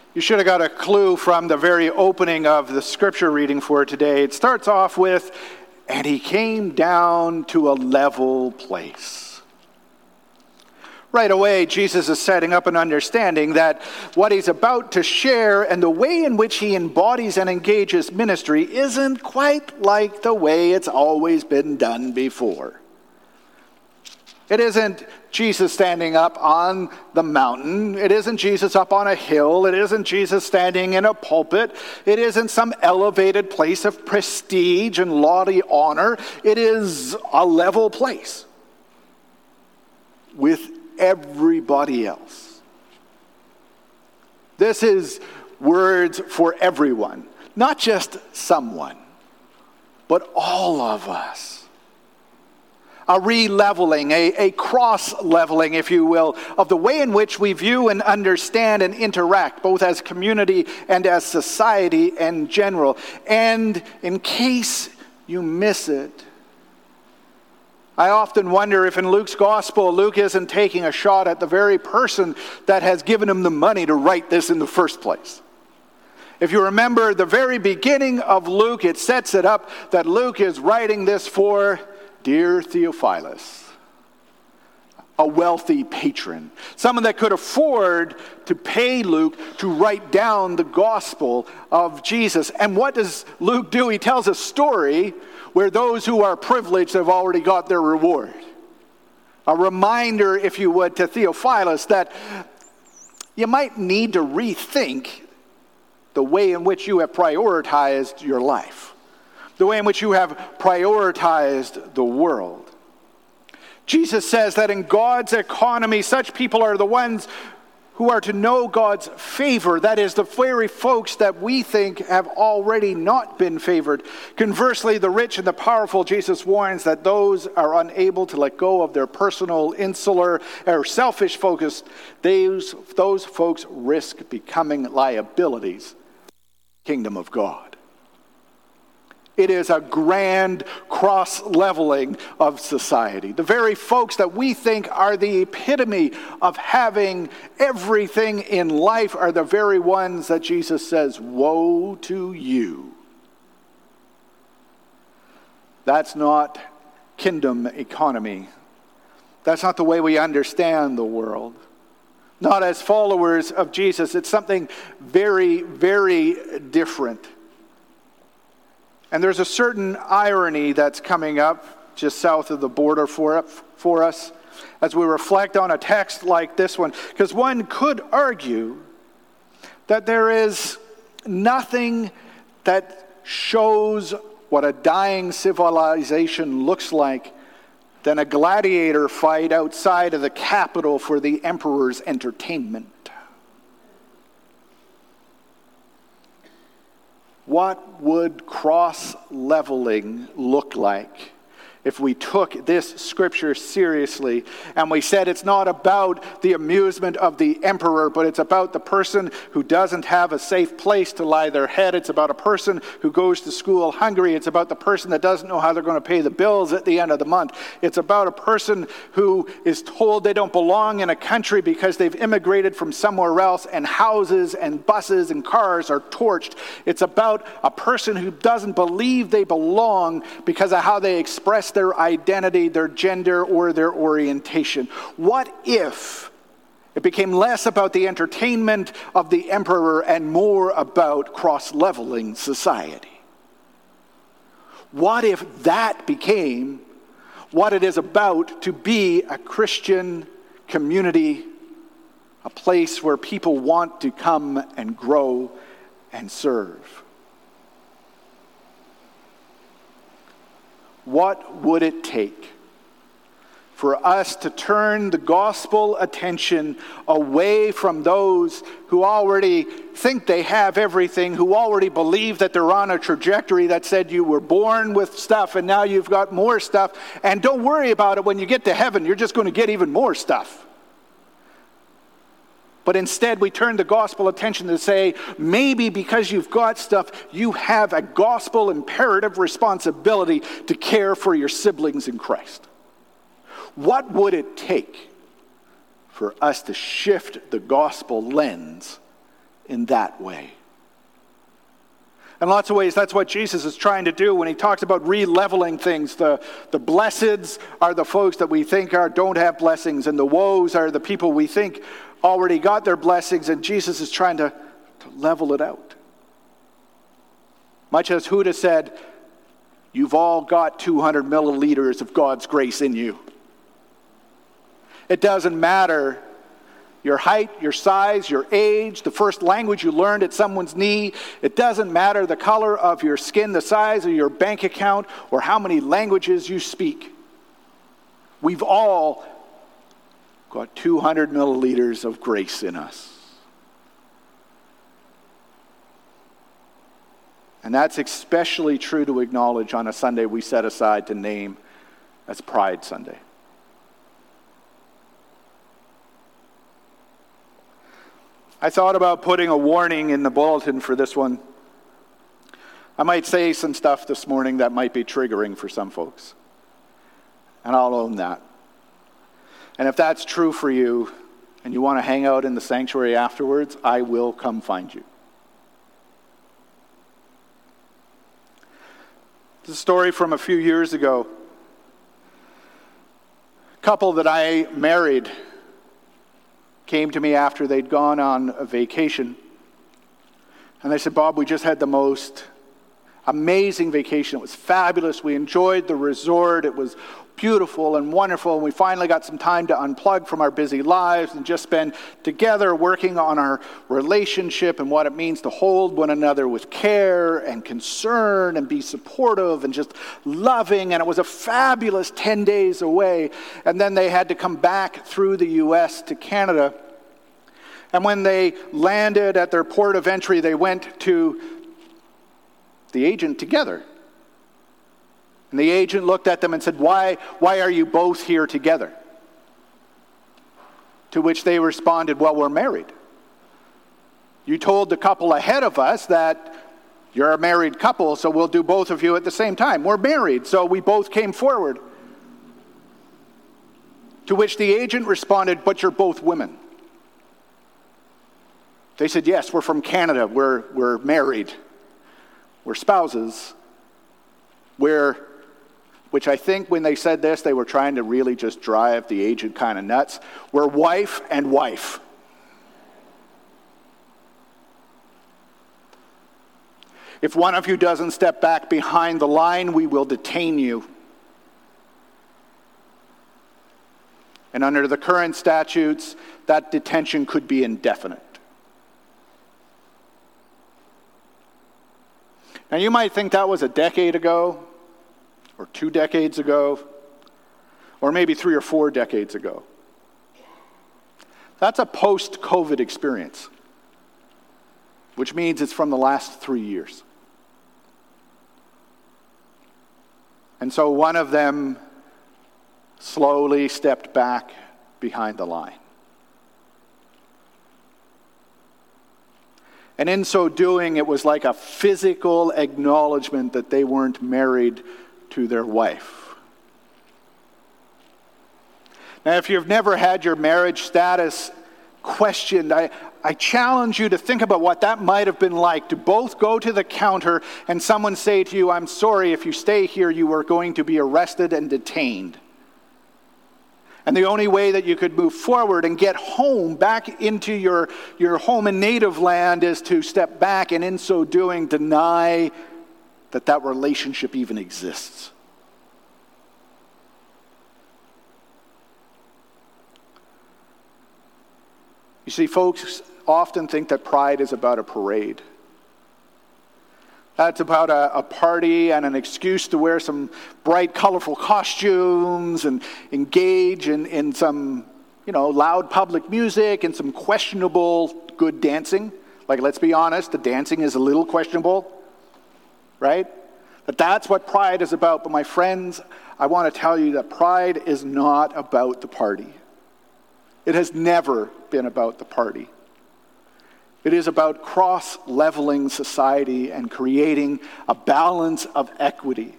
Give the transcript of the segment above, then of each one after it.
You should have got a clue from the very opening of the scripture reading for today. It starts off with, "And he came down to a level place." Right away, Jesus is setting up an understanding that what he's about to share and the way in which he embodies and engages ministry isn't quite like the way it's always been done before. It isn't Jesus standing up on the mountain. It isn't Jesus up on a hill. It isn't Jesus standing in a pulpit. It isn't some elevated place of prestige and lofty honor. It is a level place with everybody else. This is words for everyone, not just someone, but all of us. A re-leveling, a cross-leveling, if you will, of the way in which we view and understand and interact, both as community and as society in general. And in case you miss it, I often wonder if in Luke's gospel, Luke isn't taking a shot at the very person that has given him the money to write this in the first place. If you remember the very beginning of Luke, it sets it up that Luke is writing this for dear Theophilus, a wealthy patron, someone that could afford to pay Luke to write down the gospel of Jesus. And what does Luke do? He tells a story where those who are privileged have already got their reward. A reminder, if you would, to Theophilus that you might need to rethink the way in which you have prioritized your life, the way in which you have prioritized the world. Jesus says that in God's economy, such people are the ones who are to know God's favor. That is, the very folks that we think have already not been favored. Conversely, the rich and the powerful, Jesus warns that those are unable to let go of their personal, insular, or selfish focus. Those folks risk becoming liabilities in the kingdom of God. It is a grand cross-leveling of society. The very folks that we think are the epitome of having everything in life are the very ones that Jesus says, "Woe to you." That's not kingdom economy. That's not the way we understand the world. Not as followers of Jesus. It's something very, very different. And there's a certain irony that's coming up just south of the border for us as we reflect on a text like this one. Because one could argue that there is nothing that shows what a dying civilization looks like than a gladiator fight outside of the Capitol for the emperor's entertainment. What would cross-leveling look like if we took this scripture seriously and we said it's not about the amusement of the emperor, but it's about the person who doesn't have a safe place to lie their head. It's about a person who goes to school hungry. It's about the person that doesn't know how they're going to pay the bills at the end of the month. It's about a person who is told they don't belong in a country because they've immigrated from somewhere else and houses and buses and cars are torched. It's about a person who doesn't believe they belong because of how they express their identity, their gender, or their orientation. What if it became less about the entertainment of the emperor and more about cross-leveling society? What if that became what it is about to be a Christian community, a place where people want to come and grow and serve? What would it take for us to turn the gospel attention away from those who already think they have everything, who already believe that they're on a trajectory that said you were born with stuff and now you've got more stuff, and don't worry about it, when you get to heaven, you're just going to get even more stuff. But instead, we turn the gospel attention to say, maybe because you've got stuff, you have a gospel imperative responsibility to care for your siblings in Christ. What would it take for us to shift the gospel lens in that way. In lots of ways, that's what Jesus is trying to do when he talks about re-leveling things. The blesseds are the folks that we think don't have blessings, and the woes are the people we think already got their blessings, and Jesus is trying to level it out. Much as Huda said, you've all got 200 milliliters of God's grace in you. It doesn't matter your height, your size, your age, the first language you learned at someone's knee. It doesn't matter the color of your skin, the size of your bank account, or how many languages you speak. We've all got 200 milliliters of grace in us. And that's especially true to acknowledge on a Sunday we set aside to name as Pride Sunday. I thought about putting a warning in the bulletin for this one. I might say some stuff this morning that might be triggering for some folks. And I'll own that. And if that's true for you, and you want to hang out in the sanctuary afterwards, I will come find you. It's a story from a few years ago. A couple that I married came to me after they'd gone on a vacation. And they said, Bob, we just had the most amazing vacation. It was fabulous. We enjoyed the resort. It was beautiful and wonderful. And we finally got some time to unplug from our busy lives and just spend together working on our relationship and what it means to hold one another with care and concern and be supportive and just loving. And it was a fabulous 10 days away. And then they had to come back through the U.S. to Canada. And when they landed at their port of entry, they went to the agent together. And the agent looked at them and said, why are you both here together? To which they responded, well, we're married. You told the couple ahead of us that you're a married couple, so we'll do both of you at the same time. We're married, so we both came forward. To which the agent responded, but you're both women. They said, yes, we're from Canada. We're married. We're spouses. Which I think when they said this, they were trying to really just drive the agent kind of nuts. We're wife and wife. If one of you doesn't step back behind the line, we will detain you. And under the current statutes, that detention could be indefinite. Now you might think that was a decade ago, or 2 decades ago, or maybe 3 or 4 decades ago. That's a post-COVID experience, which means it's from the last 3 years. And so one of them slowly stepped back behind the line. And in so doing, it was like a physical acknowledgement that they weren't married to their wife. Now, if you've never had your marriage status questioned, I challenge you to think about what that might have been like to both go to the counter and someone say to you, I'm sorry, if you stay here, you are going to be arrested and detained. And the only way that you could move forward and get home, back into your home and native land, is to step back and in so doing deny that relationship even exists. You see, folks often think that pride is about a parade. That's about a party and an excuse to wear some bright, colorful costumes and engage in some, loud public music and some questionable good dancing. Like, let's be honest, the dancing is a little questionable, right? But that's what pride is about. But my friends, I want to tell you that pride is not about the party. It has never been about the party. It is about cross-leveling society and creating a balance of equity.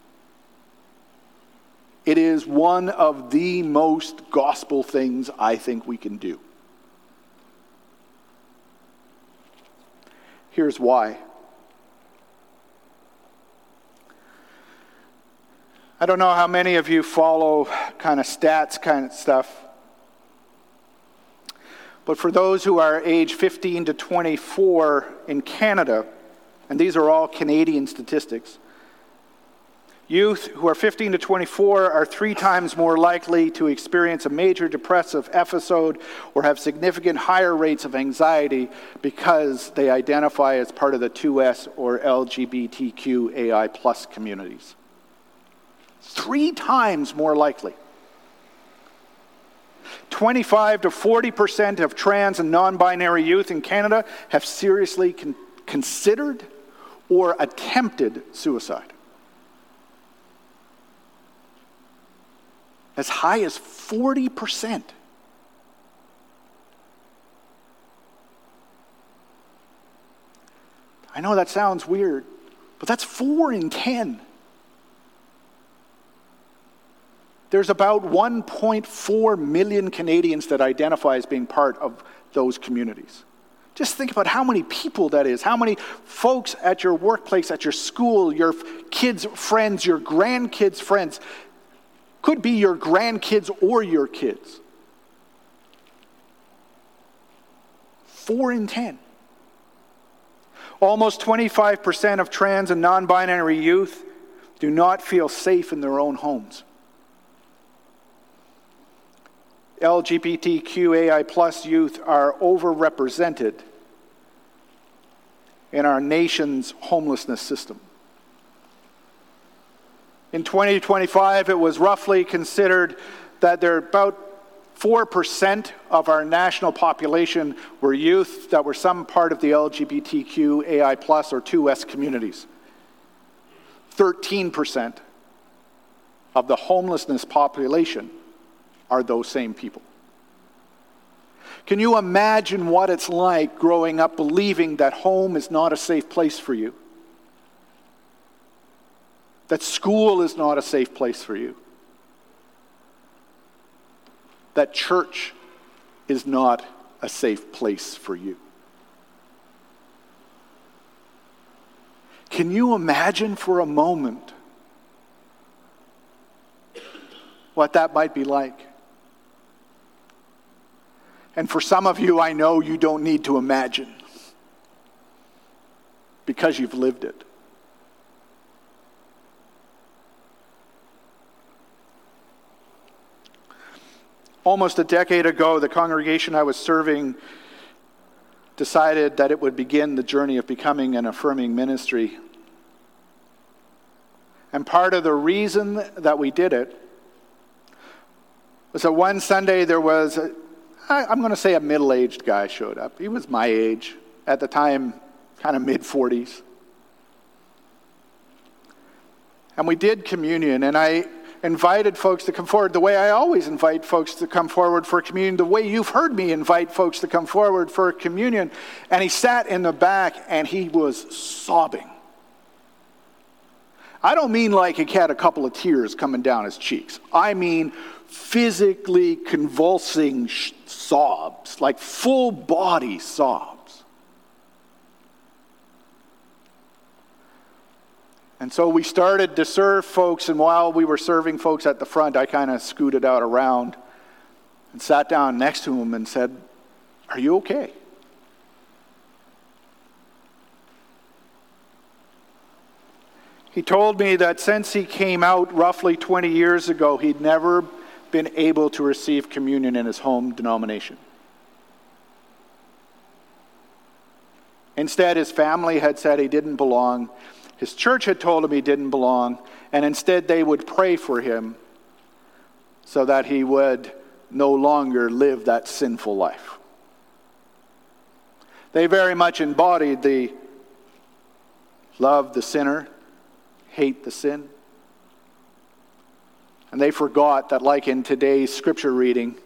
It is one of the most gospel things I think we can do. Here's why. I don't know how many of you follow kind of stats kind of stuff. But for those who are age 15 to 24 in Canada, and these are all Canadian statistics, youth who are 15 to 24 are 3 times more likely to experience a major depressive episode or have significant higher rates of anxiety because they identify as part of the 2S or LGBTQAI+ communities. 3 times more likely. 25 to 40% of trans and non-binary youth in Canada have seriously considered or attempted suicide. As high as 40%. I know that sounds weird, but that's 4 in 10. There's about 1.4 million Canadians that identify as being part of those communities. Just think about how many people that is, how many folks at your workplace, at your school, your kids' friends, your grandkids' friends, could be your grandkids or your kids. 4 in 10. Almost 25% of trans and non-binary youth do not feel safe in their own homes. LGBTQAI+ youth are overrepresented in our nation's homelessness system. In 2025, it was roughly considered that there are about 4% of our national population were youth that were some part of the LGBTQAI+ or 2S communities. 13% of the homelessness population are those same people. Can you imagine what it's like growing up believing that home is not a safe place for you? That school is not a safe place for you? That church is not a safe place for you? Can you imagine for a moment what that might be like? And for some of you, I know you don't need to imagine because you've lived it. Almost a decade ago, the congregation I was serving decided that it would begin the journey of becoming an affirming ministry. And part of the reason that we did it was that one Sunday there was I'm going to say a middle-aged guy showed up. He was my age, at the time, kind of mid-40s. And we did communion, and I invited folks to come forward the way I always invite folks to come forward for communion, the way you've heard me invite folks to come forward for communion. And he sat in the back, and he was sobbing. I don't mean like he had a couple of tears coming down his cheeks. I mean physically convulsing sobs, like full body sobs. And so we started to serve folks, and while we were serving folks at the front, I kind of scooted out around and sat down next to him and said, "Are you okay?" He told me that since he came out roughly 20 years ago, he'd never been able to receive communion in his home denomination. Instead, his family had said he didn't belong. His church had told him he didn't belong, and instead they would pray for him so that he would no longer live that sinful life. They very much embodied the love the sinner, hate the sin. And they forgot that, like in today's scripture reading,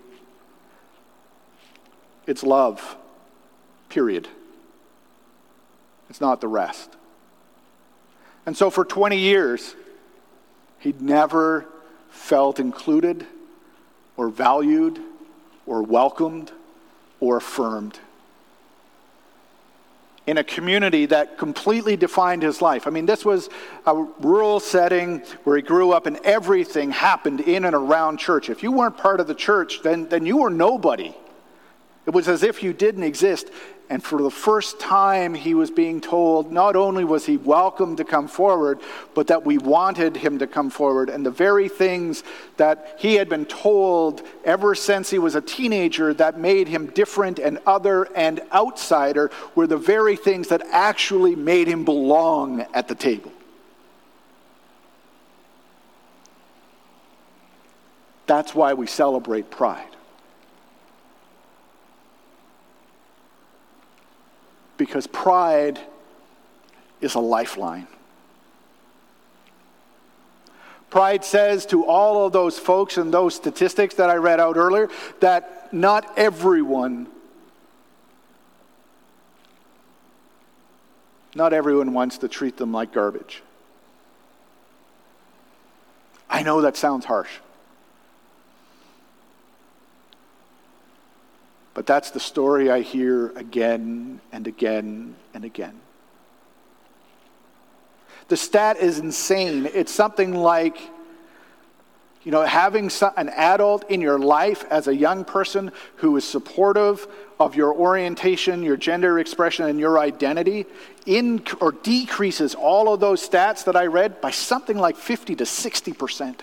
it's love, period. It's not the rest. And so for 20 years, he'd never felt included or valued or welcomed or affirmed in a community that completely defined his life. I mean, this was a rural setting where he grew up, and everything happened in and around church. If you weren't part of the church, then you were nobody. It was as if you didn't exist. And for the first time, he was being told not only was he welcome to come forward, but that we wanted him to come forward. And the very things that he had been told ever since he was a teenager that made him different and other and outsider were the very things that actually made him belong at the table. That's why we celebrate Pride. Because pride is a lifeline. Pride says to all of those folks and those statistics that I read out earlier that not everyone wants to treat them like garbage. I know that sounds harsh. But that's the story I hear again and again and again. The stat is insane. It's something like, having an adult in your life as a young person who is supportive of your orientation, your gender expression, and your identity or decreases all of those stats that I read by something like 50 to 60%.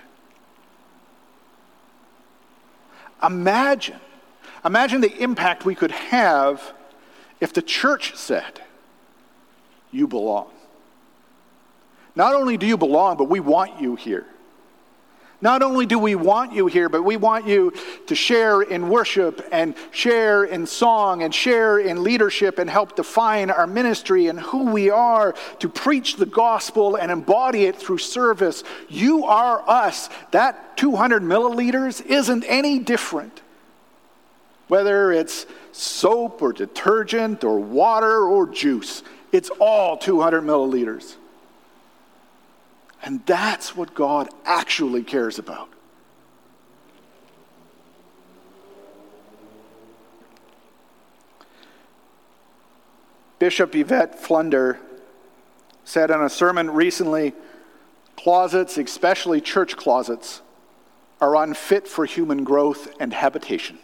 Imagine the impact we could have if the church said, you belong. Not only do you belong, but we want you here. Not only do we want you here, but we want you to share in worship and share in song and share in leadership and help define our ministry and who we are, to preach the gospel and embody it through service. You are us. That 200 milliliters isn't any different. Whether it's soap or detergent or water or juice, it's all 200 milliliters. And that's what God actually cares about. Bishop Yvette Flunder said in a sermon recently, closets, especially church closets, are unfit for human growth and habitation.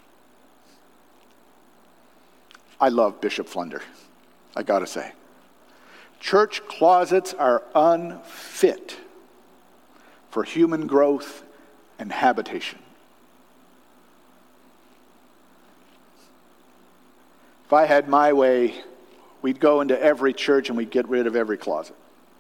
I love Bishop Flunder, I gotta say. Church closets are unfit for human growth and habitation. If I had my way, we'd go into every church and we'd get rid of every closet.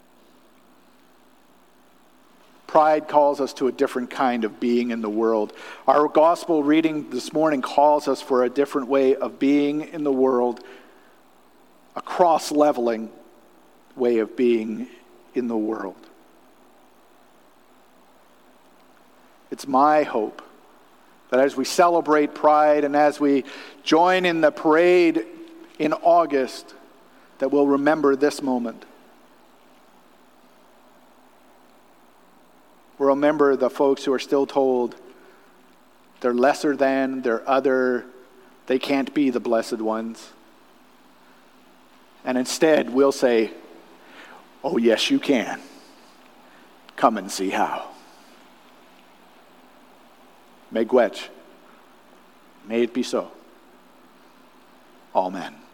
Pride calls us to a different kind of being in the world. Our gospel reading this morning calls us for a different way of being in the world, a cross-leveling way of being in the world. It's my hope that as we celebrate Pride and as we join in the parade in August, that we'll remember this moment. We'll remember the folks who are still told they're lesser than, they're other, they can't be the blessed ones. And instead, we'll say, oh yes, you can. Come and see how. Megwetch. May it be so. Amen.